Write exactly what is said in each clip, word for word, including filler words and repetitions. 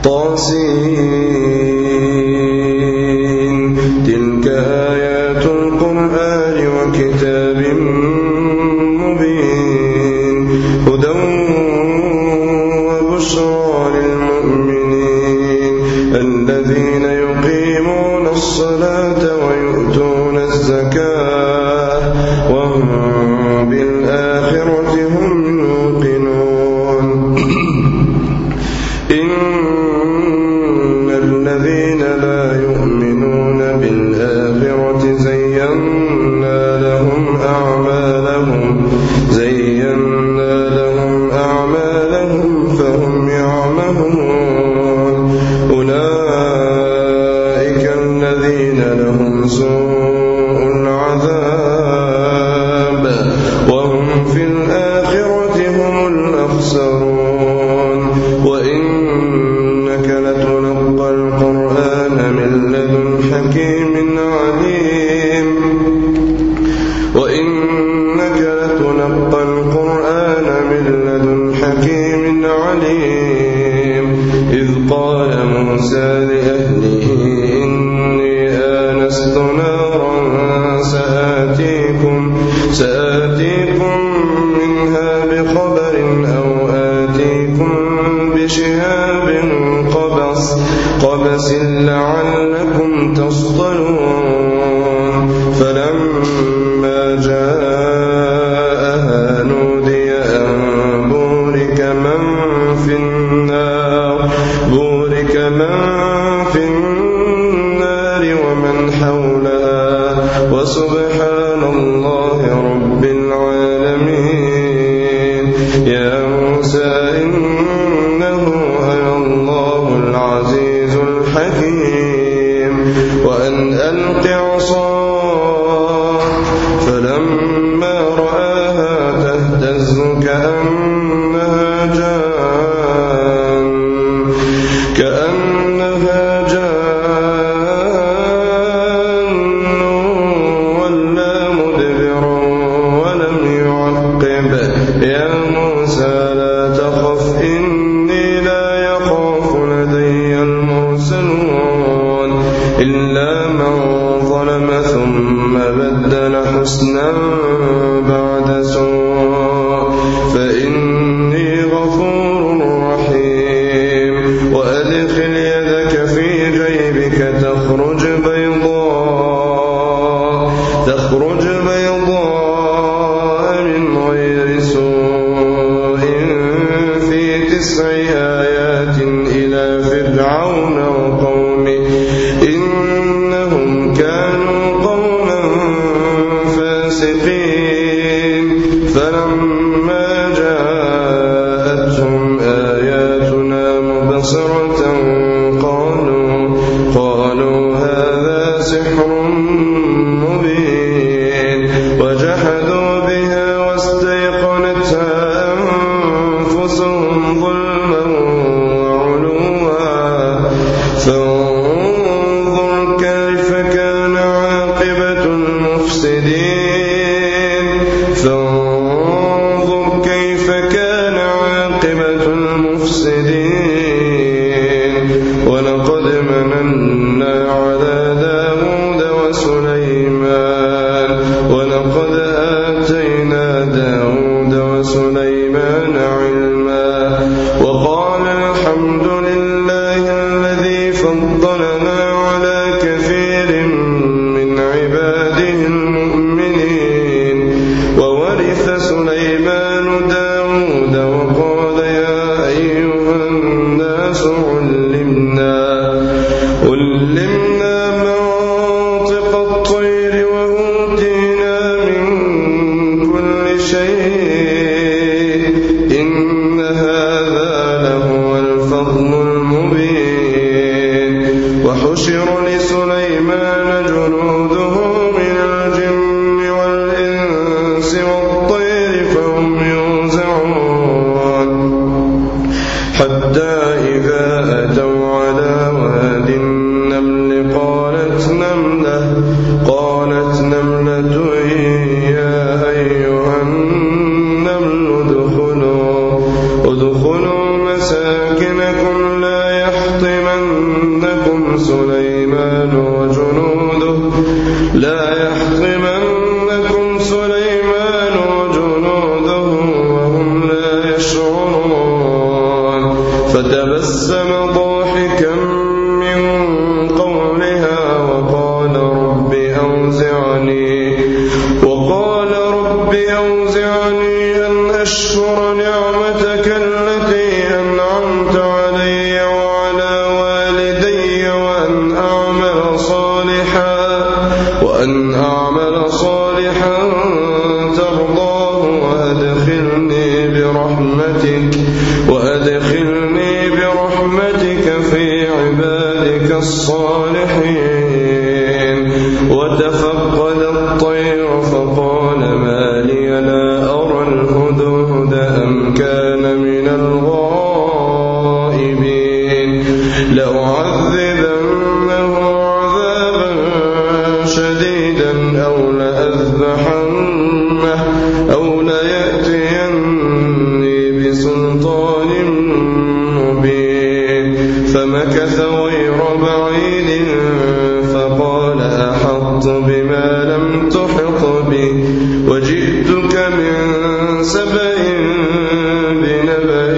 طاسين تلك آيات القرآن وكتاب مبين هدى وبشرى للمؤمنين الذين يقيمون الصلاة ويؤتون الزكاة وهم بالآخرة هم يوقنون إن الذين لا يؤمنون بالآخرة زينا لهم أعمالهم زينا لهم أعمالهم فهم يعمهون أولئك الذين لهم سوء العذاب وهم في الآخرة هم الأخسرون وإنك لتلقى القرآن من لدن حكيم عليم وإنك لتلقى القرآن من لدن حكيم عليم إذ قال موسى لأهله إني آنست نارا سآتيكم سآتيكم منها بخبر أو آتيكم بشهاب قبس قبس لعلكم تصطلون فلما جاءها نودي أن بورك من في النار بورك من في النار ومن حولها وسبحان الله رب العالمين يا موسى إنه أنا الله العزيز الحكيم وأن ألق عصاك فلما رآها تهتز كأنها جان كأنها جان ولا مدبرا ولم يعقب يا موسى لا تخف إني لا يخاف لدي المرسلون إلا من ظلم ثم بدل حسنا بعد سوء فإني غفور رحيم وأدخل يدك في جيبك تخرج بيضاء تخرج بيضاء من غير سوء في تسع آيات إلى فرعون وقومه إنهم كانوا قوما فاسقين فلما جاءتهم آياتنا مبصرة قالوا قالوا هذا سحر مبين وجحدوا بها واستيقنتها أنفسهم ظلما وعلوا فانظر كيف كان عاقبة المفسدين فانظر كيف كان عاقبة المفسدين ولقد مننا على داود وسليمان ولقد آتينا داود وسليمان علما وقال الحمد لله الذي فضلنا على كثير من عباده المؤمنين وورث سليمان داود وقال يا أيها الناس علمنا علمنا منطق الطير وأوتينا من كل شيء إن هذا لهو الفضل المبين وحشر لسليمان جنوده من الجن والإنس والطير فهم يوزعون حتى إذا أتوا على واد النمل قالت نملة قالت نملة يا أيها النمل ادخلوا ادخلوا مساكنكم لا يحطمنكم يحطمنكم سليمان وجنوده لا يحطمنكم سليمان وجنوده وهم لا يشعرون فتبسم ضاحكا من قولها وقال رب أوزعني وقال رب أوزعني أن أشكر نعمتك التي أنعمت علي وعلى والدي وأن أعمل صالحا وأن أعمل صالحا ترضاه وأدخلني برحمتك وأدخلني برحمتك في عبادك الصالحين وتفقد الطير فقال ما لي لا أرى الهدهد أم كان من الغائبين لأعذبنه عذابا شديدا أو لأذبحنه أو ليأتيني بسلطان مبين فمكث غير بعيد فقال أحط بما لم تحط به وجئتك من سبأ بنبأ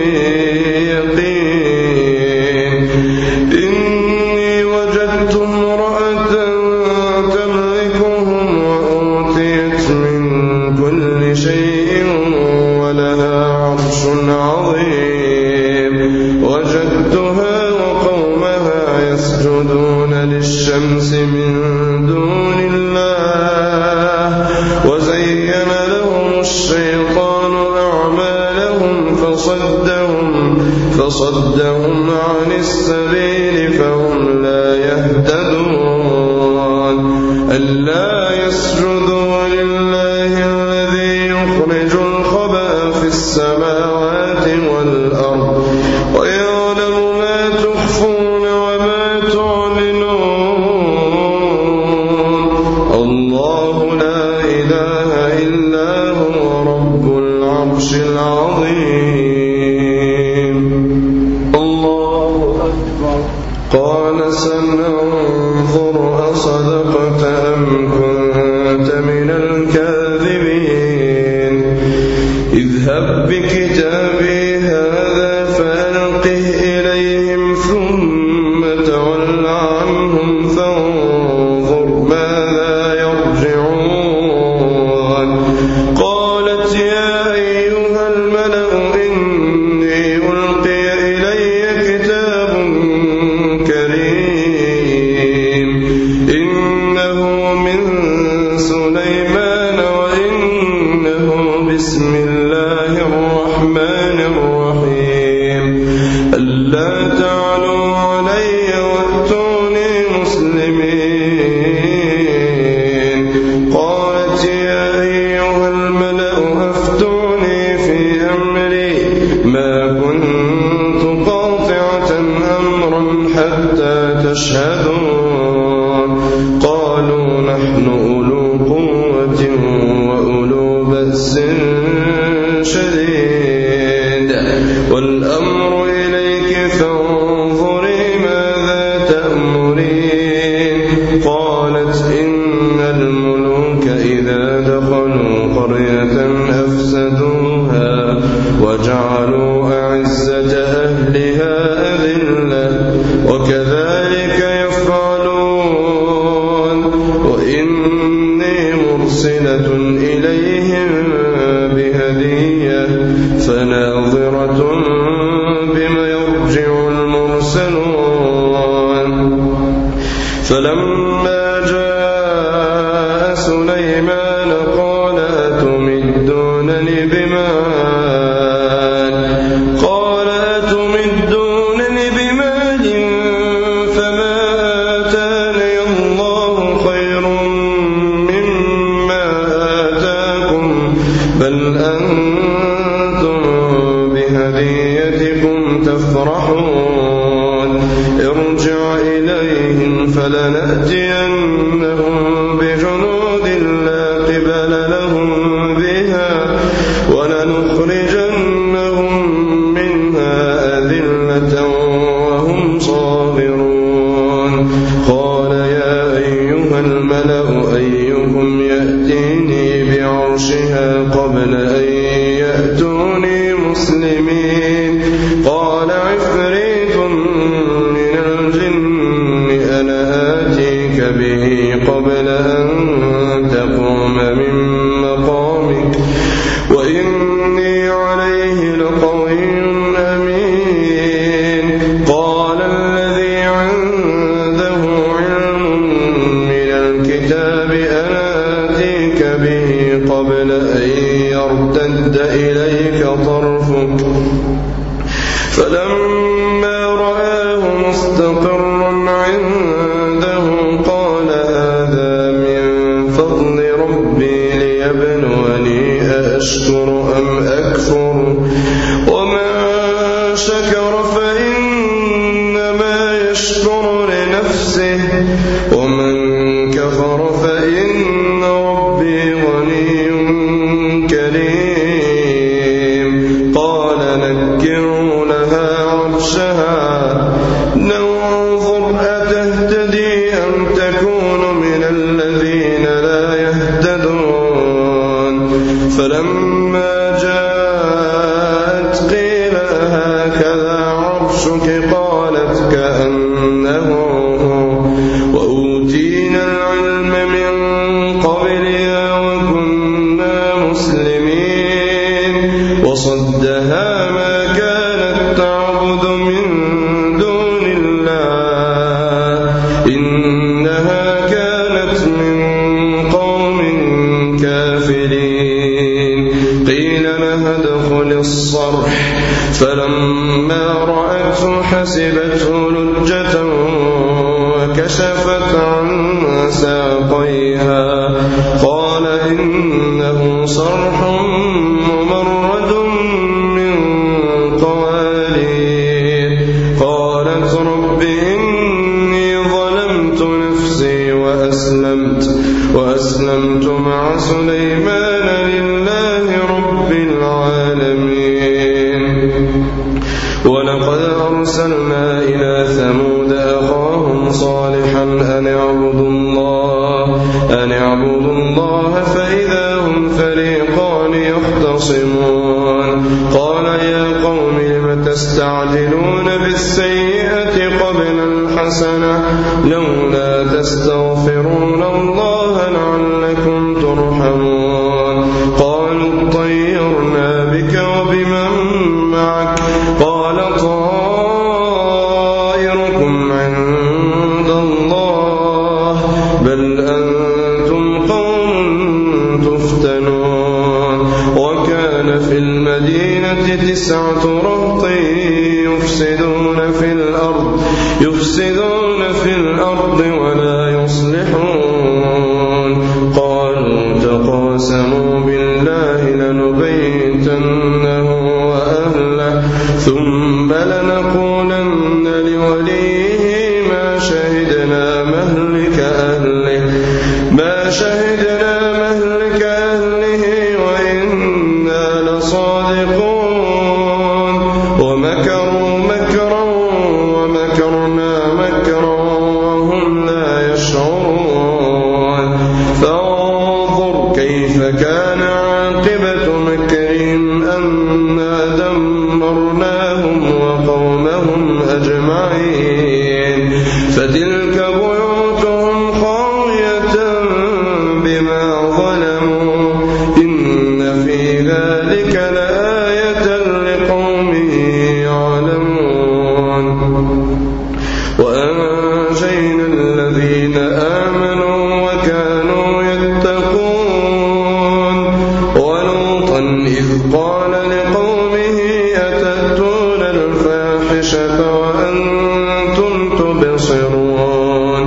يقين إني وجدت امرأة تملكهم وأوتيت من كل شيء ولها عرش عظيم وجدتها وقومها يسجدون للشمس من دون الله وزين لهم الشيطان أعمالهم فصدهم فصدهم عن السبيل فهم لا يهتدون ألا يسجدوا لله الذي يخرج الخبأ في السماوات والأرض ويعلم ما تخفون وما تعلنون الله لا إله إلا هو رب العرش العظيم الله أكبر قال سننظر أصدقت أم كنت من الكاذبين اذهب بكتابي هذا فألقه إليهم ثم تول عنهم فانظر ماذا يرجعون قالت يا أيها الملأ إني ألقي إلي كتاب كريم إنه من سليمان وإنه بسم الله الرحمن الرحيم ألا تعلوا علي وأتوني مسلمين قالت يا أيها الملأ أفتوني في أمري ما كنت قاطعة أمرا حتى تشهدون قالوا نحن أولو قوة وأولو بأس شديد والأمر إليك فانظري ماذا تأمرين قالت إن الملوك إذا دخلوا قرية أفسدوها وجعلوا أعزة أهلها أذلة وكذلك يفعلون وإني مرسلة إليهم بهدية فناظرة بما يرجع المرسلون فلما جاء سليمان قال أتمدونني بمال قال أتمدونني بمال فما آتاني الله خير مما آتاكم بل أنتم بهديتكم تفرحون ارجع إليهم فلنأتينهم بجنود لا قبل لهم بها ولنخرجنهم منها أذلة وهم صاغرون فلما رآه مستقرا عنده قال هذا من فضل ربي ليبلوني أشكر أم أكفر ومن شكر فإنما يشكر لنفسه ومن كفر فإن ربي غني كريم قال نكروا لها عرشها ننظر أتهتدي أم تكون من الذين لا يهتدون فلما جاءت قيل هكذا عرشك قالت كأنه وأوتينا العلم من قبلها وكنا مسلمين وصدها ما كانت تعبد من دون الله إنها كانت من قوم كافرين قيل لها ادخل الصرح فلما رأته حسبته لجة وكشفت عن ساقيها قال إنه صرح ممرد من قوارير قالت رب إني ظلمت نفسي وأسلمت وأسلمت مع سليمان لله رب العالمين ولقد أرسلنا إلى ثمود أخاهم صالحا أن اعبدوا الله أن اعبدوا الله فإذا هم فريقان يختصمون قال يا قوم لم تستعجلون بالسيئة قبل الحسنة لولا تستغفرون الله لعلكم ترحمون قالوا طيرنا بك وبمن معك قال طائركم عند الله بل أنتم قوم تفتنون وكان في المدينة تسعة رهط يفسدون في الأرض يفسدون في الأرض ولا يصلحون قالوا تقاسموا بالله لنبيتنه وأهله ثم لنقولن لوليه ما شهدنا مهلك أهله ما شهدنا مهلك أهله وإنا لصادقون ومكروا مكرا ومكرنا مكرا وهم لا يشعرون فانظر كيف كان عاقبة مكرهم أنا دمرناهم وقومهم أجمعين فتلك بيوتهم خاوية بما ظلموا إن في ذلك لآية لقوم يعلمون وأنجينا الذين آمنوا وكانوا يتقون ولوطا إذ قال لقومه أتأتون الفاحشة وأنتم تبصرون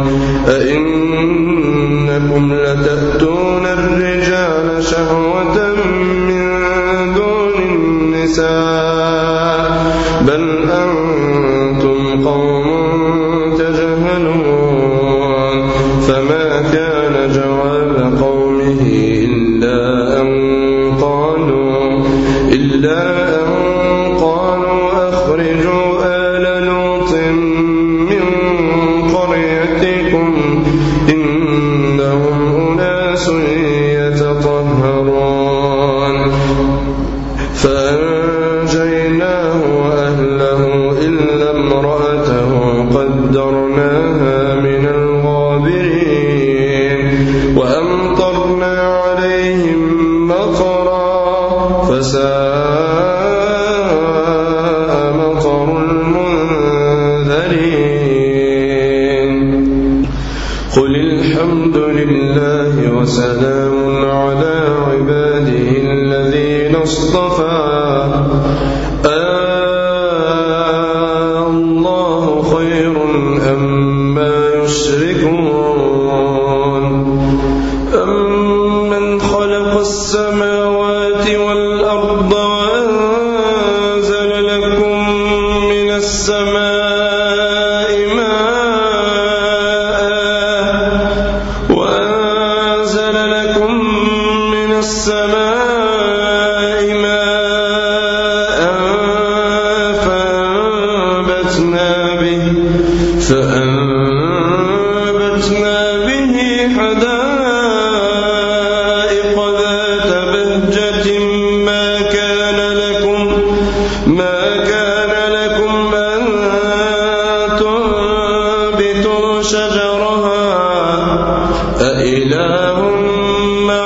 أئنكم لتأتون الرجال شهوة من دون النساء بل أنتم قوم تجهلون فما كان جواب قومه إلا أن قالوا إلا أن قالوا أخرجوا آل لوط من قريتكم إنهم أناس يتطهرون فأنجيناه وأهله إلا امرأته قدرناها من الغابرين وأمطرنا عليهم مطرا فساء مطر المنذرين قل الحمد لله وسلام على عباده الذين اصطفى السماء ماء وأنزل لكم من السماء ماء فأنبتنا به فأنبتنا به حدائق ذات بهجة ما كان لكم ما كان لكم أن تنبتوا شجرها أإله مع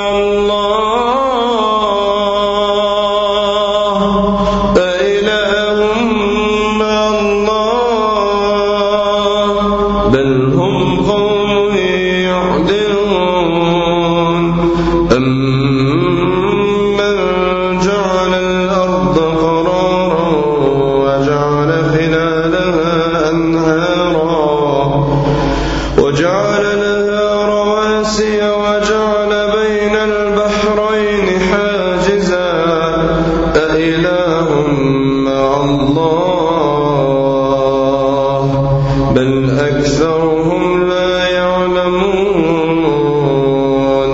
الله أإله مع الله بل هم قوم يعدلون أمن جعل الأرض قرارا وجعل خلالها أنهارا وجعل لها رواسي وجعل بين البحرين حاجزا أإله مع الله بل أكثرهم لا يعلمون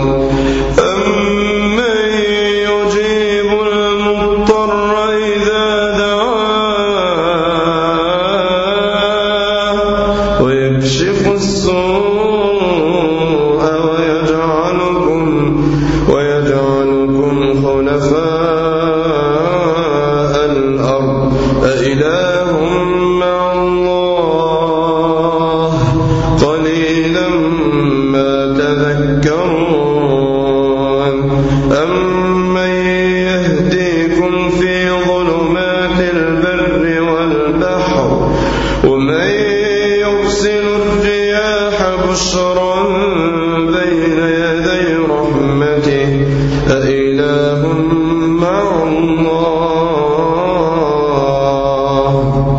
أمن يجيب المضطر إذا دعاه ويكشف السوء ويجعلكم ويجعلكم خلفاء الأرض أإله مع الله قليلا ما تذكرون أمن يهديكم في ظلمات البر والبحر ومن يرسل الرياح بشرا بين يدي رحمته أإله مع الله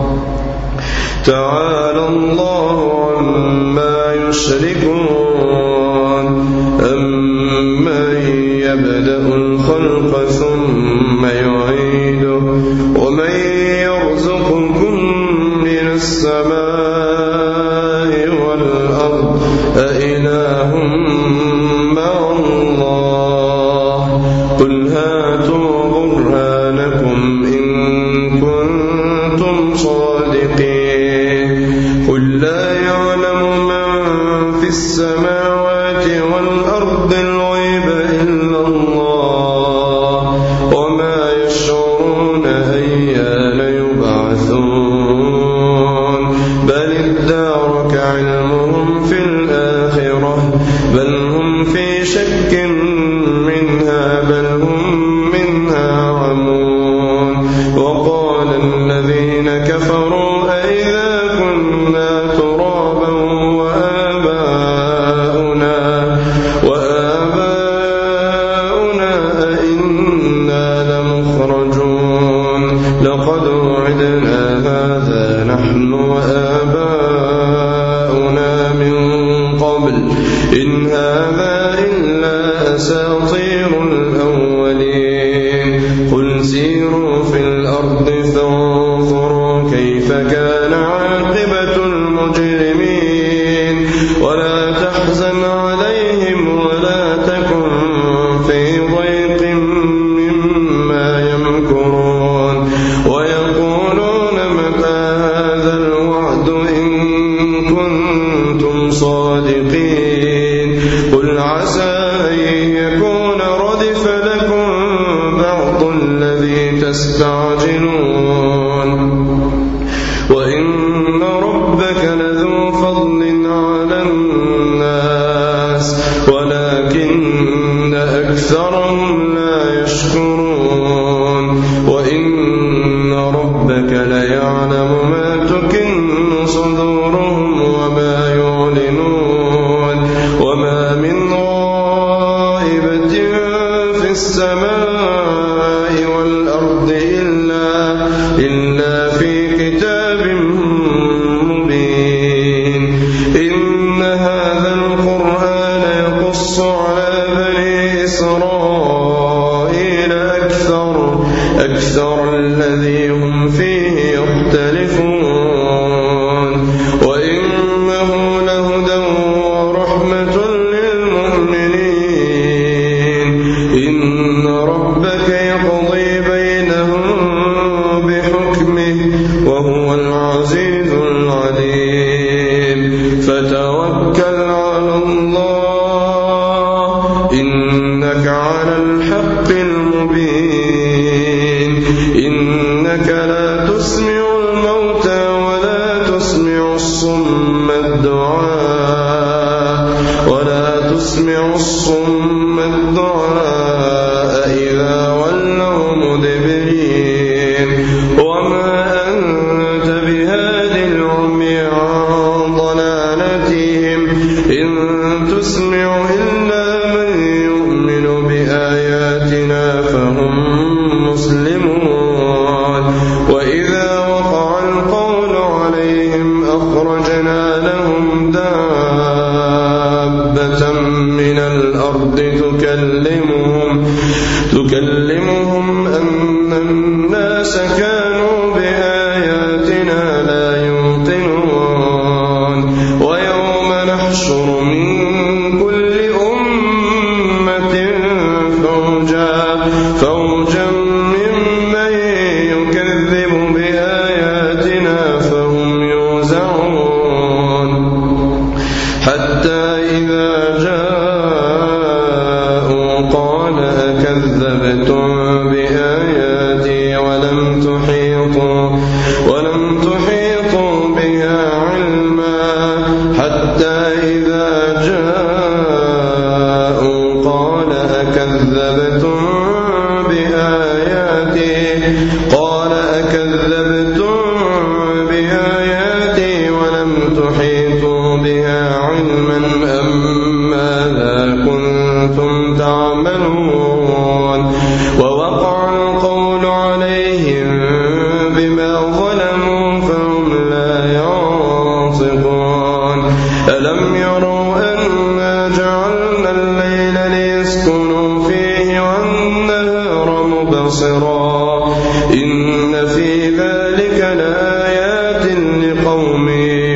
تعالى الله عما يشركون أمن يبدأ الخلق ثم يعيده ومن يرزقكم من السماء والأرض أإله مع الله قل هاتوا برهانكم إن كنتم صادقين قل لا يعلم من في السماوات والأرض الغيب إلا الله وما يشعرون أيان يبعثون بل ادارك علمهم في الآخرة بل هم في شك منها بل هم منها عمون وقال الذين كفروا أئذا كنا ترابا وآباؤنا وآباؤنا أئنا لمخرجون لقد وعدنا هذا نحن وآباؤنا من قبل إن هذا إلا أساطير الأولين قل سيروا في الأرض فانظروا كيف كان عاقبة المجرمين ولا تحزن عليهم ولا تكن في ضيق مما يمكرون ويقولون متى هذا الوعد إن كنتم صادقين قل عسى أن يكون ردف لكم بعض الذي تستعجلون وإن ربك لذو فضل على الناس ولكن أكثرهم لا يشكرون وإن ربك ليعلم ما تكن صدورهم وما يعلنون وما من غائبة في السماء والأرض إلا إلا في كتاب مبين إن هذا القرآن يقص على بني إسرائيل أكثر أكثر الذي هم فيه يختلفون هو العزيز العليم فتوكل على الله إنك على الحق المبين إنك لا تسمع الموتى ولا تسمع الصم الدعاء ولا تسمع الصم الدعاء إذا ولوا مدبرين وما أنت بهاد العمي عن ضلالتهم إن تسمع إلا من يؤمن بآياتنا فهم مسلمون وإذا وقع القول عليهم أخرجنا لهم دابة من الأرض تكلمهم تكلمهم أن الناس كانوا بآياتنا لا يوقنون ويوم نحشر من كل أمة فوجا فوجا ممن يكذب بآياتنا فهم يوزعون حتى إذا جاءوا قال أكذبتم بآياتي ولم تحيطوا ولم تحيطوا بها علما حتى إذا جاءوا قال أكذبتم بآياتي قال أكذبتم بآياتي ولم تحيطوا بها علما أم ماذا كنتم تعملون ووقع القول عليهم بما ظلموا فهم لا ينطقون ألم يروا أنا جعلنا الليل ليسكنوا فيه والنهار مبصرا إن في ذلك لآيات لقوم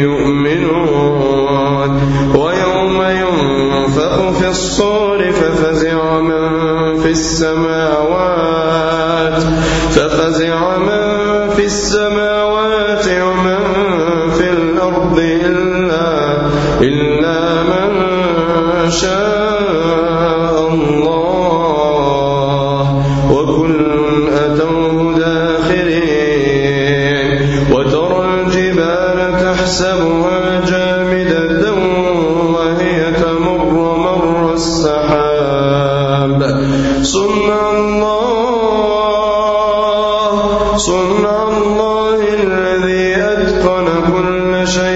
يؤمنون ويوم ينفخ في الصور ففزع من في السماوات ففزع من في السماوات ومن في الأرض إلا إلا من شاء الله وكل أتوه داخرين وترى الجبال تحسبها جامدة وهي تمر مر السحاب صنع الله صنع الله الذي أتقن كل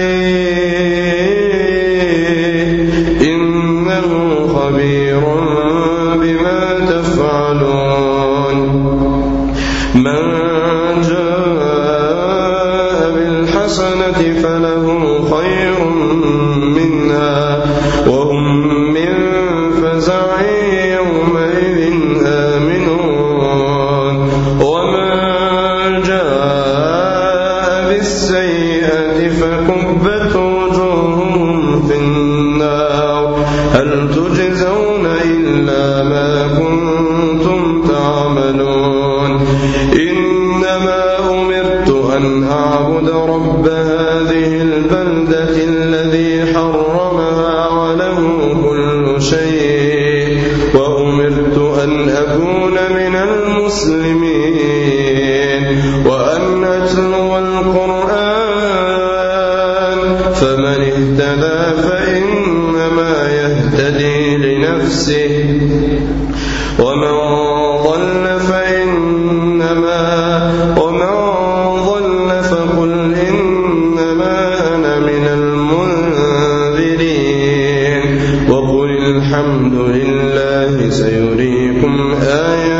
شيء إنه خبير بما تفعلون من جاء بالحسنة فله خير منها وهم من فزع يومئذ آمنون ومن جاء بالسيئة فكبت وجوههم في النار هل تجزون إلا ما كنتم تعملون إنما أمرت أن أعبد رب هذه البلدة الذي حرمها وله كل شيء وأمرت أن أكون من المسلمين وأن أتلو القرآن فمن اهتدى فإنما يهتدي لنفسه ومن ضل فإنما ومن ضل فقل إنما أنا من المنذرين وقل الحمد لله سيريكم آياته